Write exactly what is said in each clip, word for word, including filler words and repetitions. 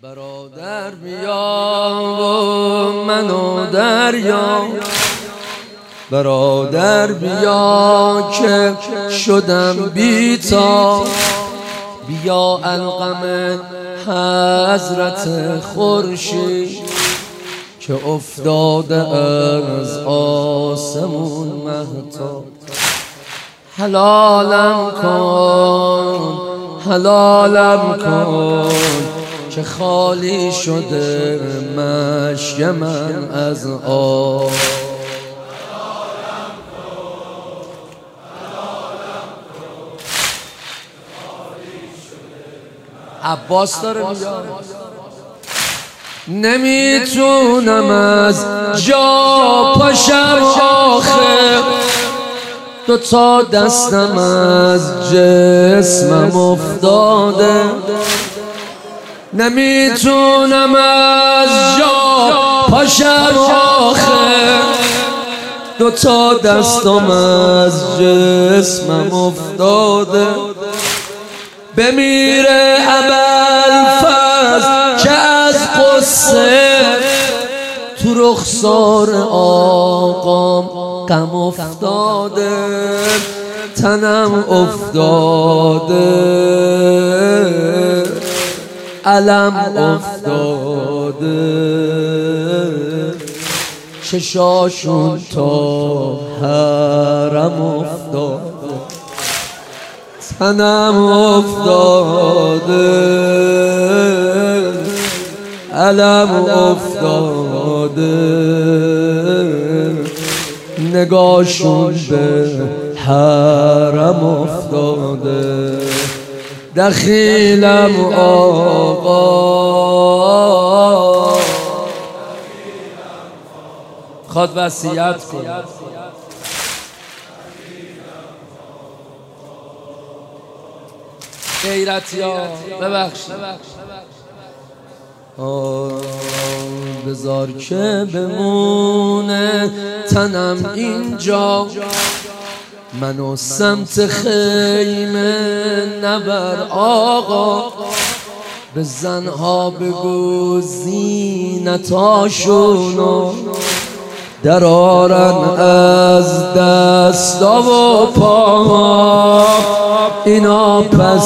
برادر بیا و منو دریا، برادر بیا که شدم بی‌تا، بیا القم حضرت خورشید که افتاده از آسمون مهتاب. حلالم کن حلالم کن که خالی شده مشک من از آب. عباس داره میگه نمیتونم از جا پاشم آخه، دو تا دستم از جسمم افتاده، نمیتونم از جا پاشم آخه، دو تا دستم از جسمم افتاده. بمیره ابوالفضل که از قصه تو رخسار آقام غم افتاده، تنم افتاده علم افتاده، چشاشون تا حرم افتاده، تنم افتاده علم افتاده، نگاشون به حرم افتاده. دخیلم آقا خود وصیت کن، غیرتی ها ببخشید بذار که بمونه تنم اینجا، منو سمت خیمه نبر آقا، به زنها بگو زینتاشونو درارن از دستا و پاها، اینا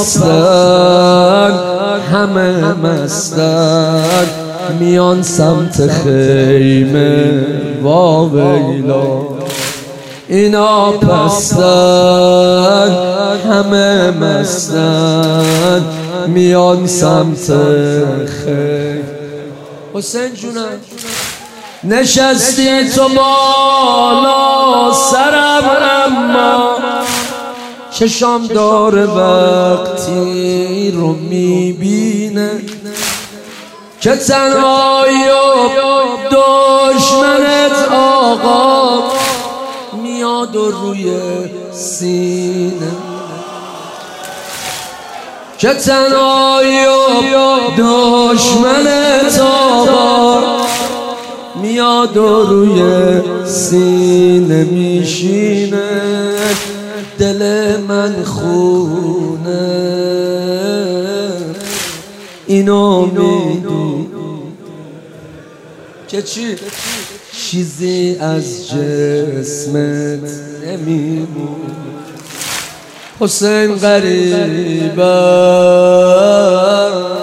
پستن همه مستن، میان سمت خیمه واویلا، اینا پستن همه مستن، میان سمت خیمه. حسین جونم نشستی تو بالا سرم، اما چشام داره وقتی رو میبینه که تنهایی و دشمنت آقا میاد و روی سینه، که تنهایی و دشمنت آقا میاد و روی سینه میشینه، دل من خونه اینو میدونی که چی چیزی از جسمت نمیمونه. حسین غریبه